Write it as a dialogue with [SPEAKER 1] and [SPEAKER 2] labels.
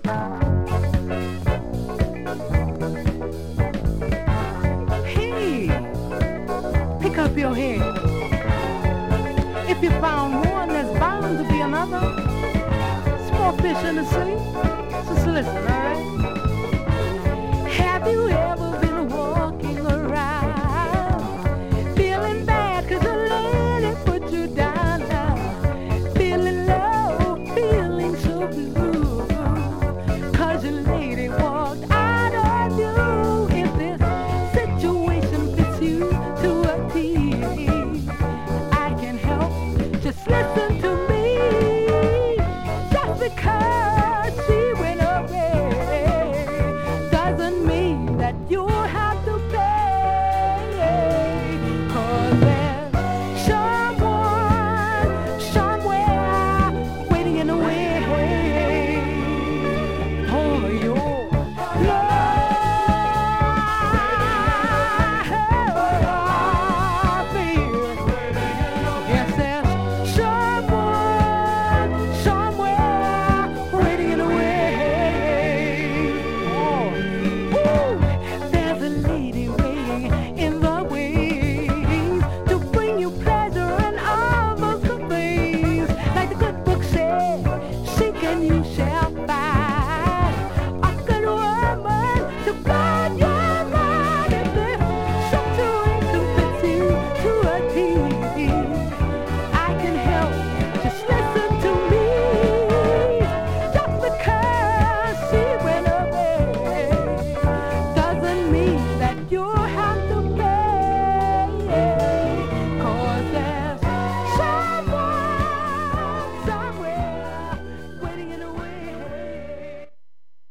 [SPEAKER 1] Hey, pick up your head. If you found one, there's bound to be another. Small fish in the sea. Just listen, all right?